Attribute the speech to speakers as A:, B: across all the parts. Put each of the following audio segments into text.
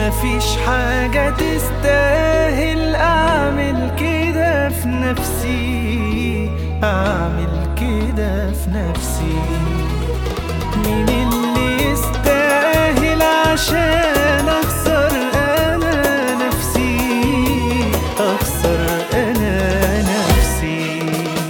A: مفيش حاجة تستاهل أعمل كده في نفسي، أعمل كده في نفسي. مين اللي يستاهل عشان أخسر أنا نفسي، أخسر أنا نفسي؟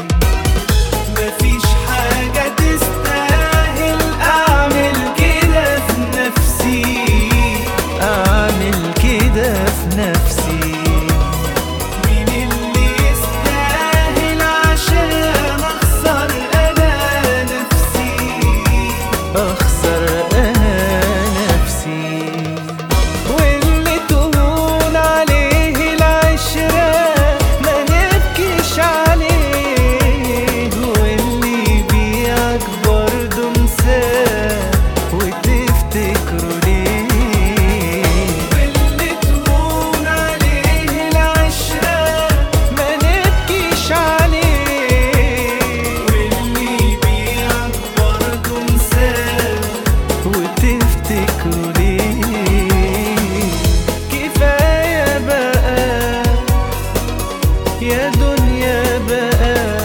A: مفيش حاجة تستاهل أعمل كده في نفسي، أعمل كده في نفسي. مين اللي يستاهل عشان أخسر أنا نفسي، أخسر أنا نفسي؟ واللي تهون عليه العشرة ما نبكيش عليه، واللي يبيعك برضه انساه وتفتكره ليه؟ واللي تهون عليه العشرة ما نبكيش عليه، واللي يبيعك برضه انساه وتفتكره ليه؟ كفاية بقى يا دنيا بقى،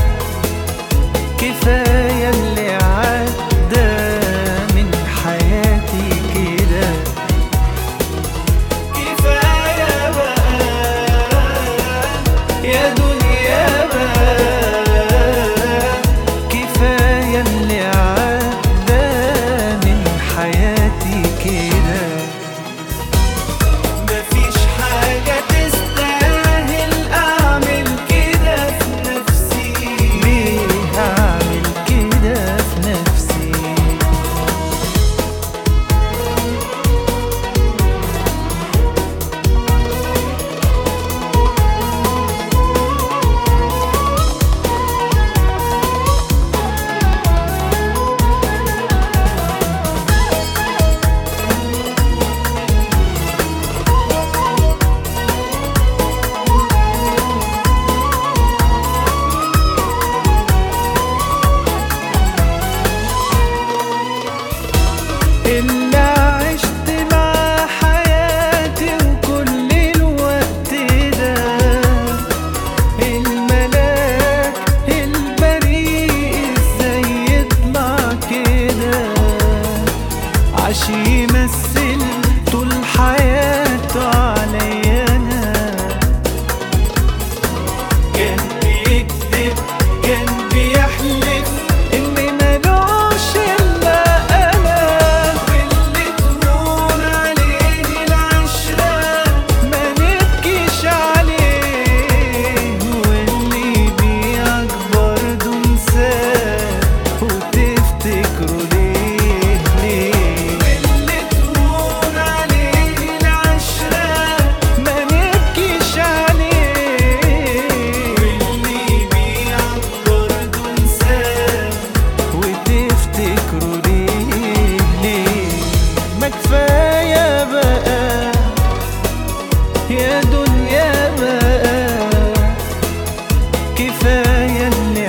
A: كفاية اللي عدى من حياتي كده. كفاية بقى يا دنيا بقى، كفاية اللي عدى من حياتي كده. مفيش حاجة تستاهل أعمل كده في نفسي، ليه أعمل كده في نفسي؟ اللي عشت مع حياتي وكل الوقت ده، الملاك البريء ازاي يطلع كده؟ عاش يمثل طول حياته عليا أنا، كان بيكذب كان بيحلف إن ملوش إلا أنا. واللي تهون عليه العشرة ما نبكيش عليه، واللي يبيعك برضه انساه وتفتكره ليه؟ واللي تهون عليه العشرة ما نبكيش عليه، واللي يبيعك برضه انساه وتفتكره ليه؟ ما كفاية بقى يا دنيا بقى، كفاية اللي